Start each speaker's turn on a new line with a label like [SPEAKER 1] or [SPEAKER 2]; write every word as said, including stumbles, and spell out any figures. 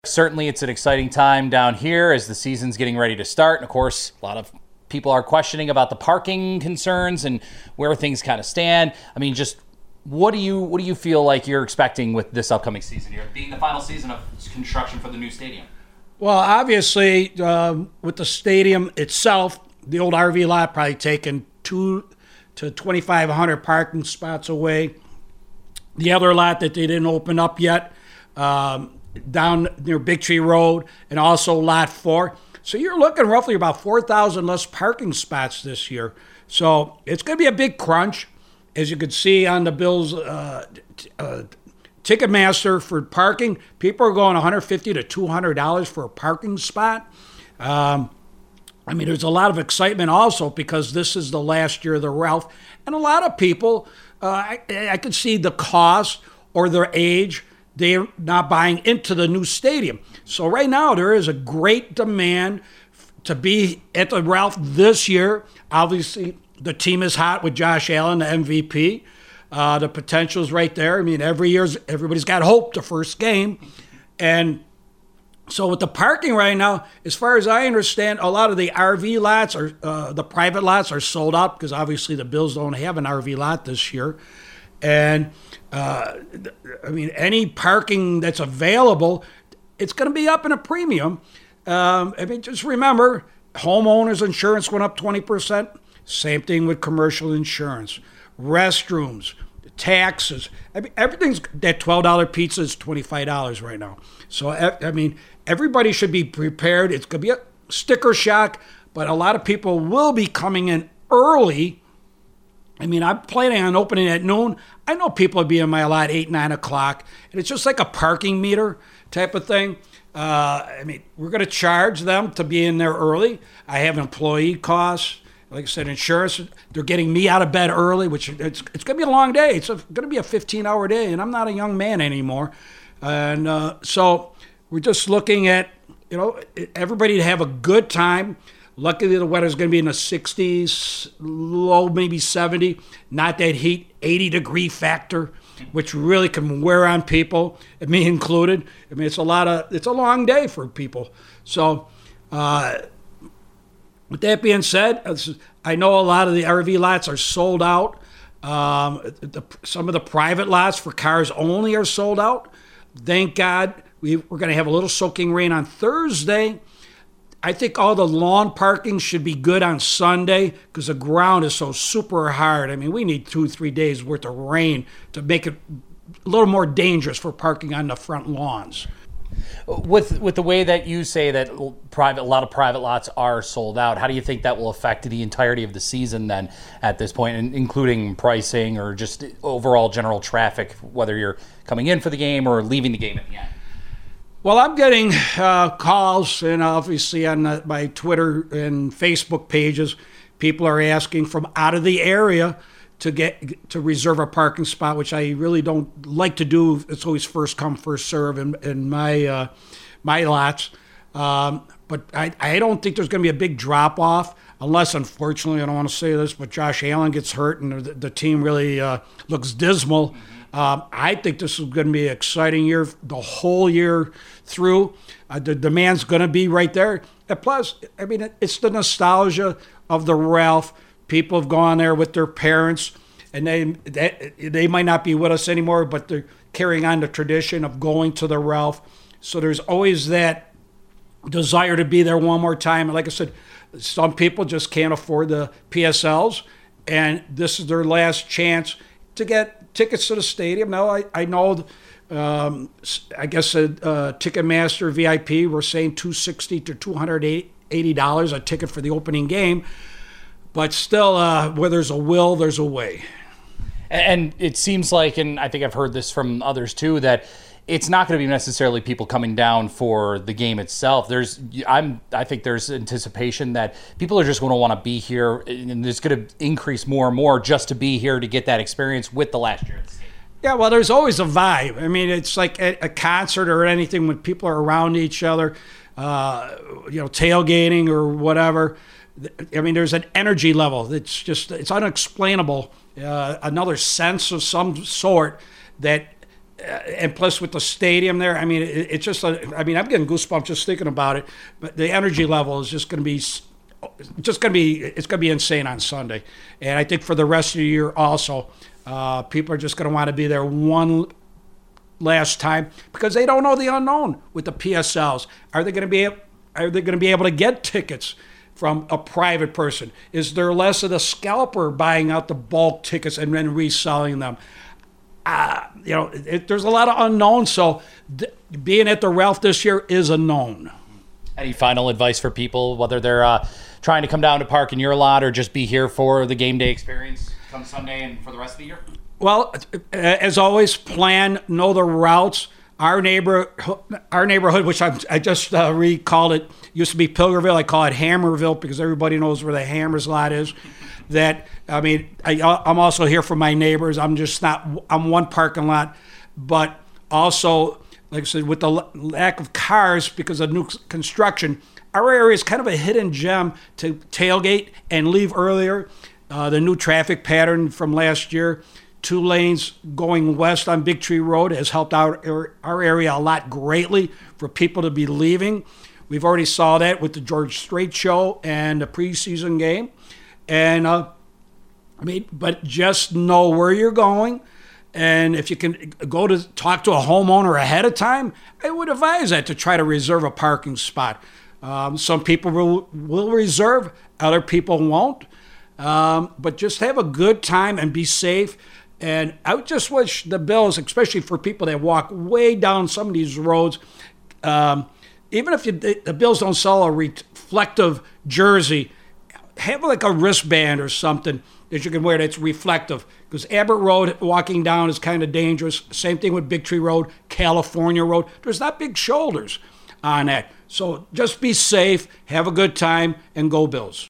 [SPEAKER 1] Certainly it's an exciting time down here as the season's getting ready to start. And of course, a lot of people are questioning about the parking concerns and where things kind of stand. I mean, just what do you what do you feel like you're expecting with this upcoming season here, being the final season of construction for the new stadium?
[SPEAKER 2] Well, obviously, um, with the stadium itself, the old R V lot probably taking two to twenty-five hundred parking spots away. The other lot that they didn't open up yet, um, down near Big Tree Road, and also Lot four. So you're looking roughly about four thousand less parking spots this year. So it's going to be a big crunch. As you can see on the Bills uh, t- uh, Ticketmaster for parking, people are going one hundred fifty dollars to two hundred dollars for a parking spot. Um, I mean, there's a lot of excitement also because this is the last year of the Ralph. And a lot of people, uh, I, I could see the cost or their age, they're not buying into the new stadium. So right now there is a great demand to be at the Ralph this year. Obviously, the team is hot with Josh Allen, the M V P. Uh, the potential's right there. I mean, every year everybody's got hope the first game. And so with the parking right now, as far as I understand, a lot of the R V lots, are uh, the private lots are sold out because obviously the Bills don't have an R V lot this year. And Uh, I mean, any parking that's available, it's going to be up in a premium. Um, I mean, just remember, homeowners insurance went up twenty percent. Same thing with commercial insurance. Restrooms, taxes. I mean, everything's, that twelve dollar pizza is twenty-five dollars right now. So, I mean, everybody should be prepared. It's going to be a sticker shock, but a lot of people will be coming in early. I mean, I'm planning on opening at noon. I know people will be in my lot eight, nine o'clock, and it's just like a parking meter type of thing. Uh, I mean, we're going to charge them to be in there early. I have employee costs. Like I said, insurance. They're getting me out of bed early, which it's it's going to be a long day. It's going to be a fifteen-hour day, and I'm not a young man anymore. And uh, so we're just looking at, you know, everybody to have a good time. Luckily, the weather's going to be in the sixties, low maybe seventy, not that heat, eighty degree factor, which really can wear on people, and me included. I mean, it's a lot of, it's a long day for people. So, uh, with that being said, I know a lot of the R V lots are sold out. Um, the, some of the private lots for cars only are sold out. Thank God we, we're going to have a little soaking rain on Thursday. I think all the lawn parking should be good on Sunday because the ground is so super hard. I mean, we need two, three days worth of rain to make it a little more dangerous for parking on the front lawns.
[SPEAKER 1] With with the way that you say that private, a lot of private lots are sold out, how do you think that will affect the entirety of the season then at this point, including pricing or just overall general traffic, whether you're coming in for the game or leaving the game at the end?
[SPEAKER 2] Well, I'm getting uh, calls, and obviously on uh, my Twitter and Facebook pages, people are asking from out of the area to get to reserve a parking spot, which I really don't like to do. It's always first come, first serve in, in my uh, my lots. Um, but I, I don't think there's going to be a big drop off, unless, unfortunately, I don't want to say this, but Josh Allen gets hurt and the, the team really uh, looks dismal. Um, I think this is going to be an exciting year the whole year through. Uh, the demand's going to be right there. And plus, I mean, it, it's the nostalgia of the Ralph. People have gone there with their parents, and they, they they might not be with us anymore, but they're carrying on the tradition of going to the Ralph. So there's always that desire to be there one more time. And like I said, some people just can't afford the P S Ls, and this is their last chance to get tickets to the stadium. Now, I, I know, um, I guess a uh, Ticketmaster V I P, we're saying two hundred sixty dollars to two hundred eighty dollars a ticket for the opening game. But still, uh, where there's a will, there's a way.
[SPEAKER 1] And it seems like, and I think I've heard this from others too, that it's not going to be necessarily people coming down for the game itself. There's, I'm, I think there's anticipation that people are just going to want to be here, and it's going to increase more and more just to be here to get that experience with the last year.
[SPEAKER 2] Yeah, well, there's always a vibe. I mean, it's like a, a concert or anything when people are around each other, uh, you know, tailgating or whatever. I mean, there's an energy level that's just, it's unexplainable. Uh, another sense of some sort that and plus with the stadium there, I mean, it, it's just, a, I mean, I'm getting goosebumps just thinking about it. But the energy level is just going to be, just going to be, it's going to be insane on Sunday. And I think for the rest of the year also, uh, people are just going to want to be there one last time because they don't know the unknown with the P S Ls. Are they going to be, are they going to be able to get tickets from a private person? Is there less of the scalper buying out the bulk tickets and then reselling them? Uh, you know, it, there's a lot of unknowns. So th- being at the Ralph this year is a known.
[SPEAKER 1] Any final advice for people, whether they're uh, trying to come down to park in your lot or just be here for the game day experience come Sunday and for the rest of the year?
[SPEAKER 2] Well, as always, plan, know the routes. Our neighbor, our neighborhood, which I'm, I just uh, recalled it, used to be Pilgerville. I call it Hammerville because everybody knows where the Hammers lot is. That, I mean, I, I'm also here for my neighbors. I'm just not, I'm one parking lot. But also, like I said, with the lack of cars because of new construction, our area is kind of a hidden gem to tailgate and leave earlier. Uh, the new traffic pattern from last year, two lanes going west on Big Tree Road has helped out our, our area a lot greatly for people to be leaving. We've already saw that with the George Strait show and the preseason game. And, uh, I mean, but just know where you're going. And if you can go to talk to a homeowner ahead of time, I would advise that to try to reserve a parking spot. Um, some people will, will reserve, other people won't. Um, but just have a good time and be safe. And I would just wish the Bills, especially for people that walk way down some of these roads, um, even if you, the Bills don't sell a reflective jersey, have like a wristband or something that you can wear that's reflective. Because Abbott Road walking down is kind of dangerous. Same thing with Big Tree Road, California Road. There's not big shoulders on that. So just be safe, have a good time, and go Bills.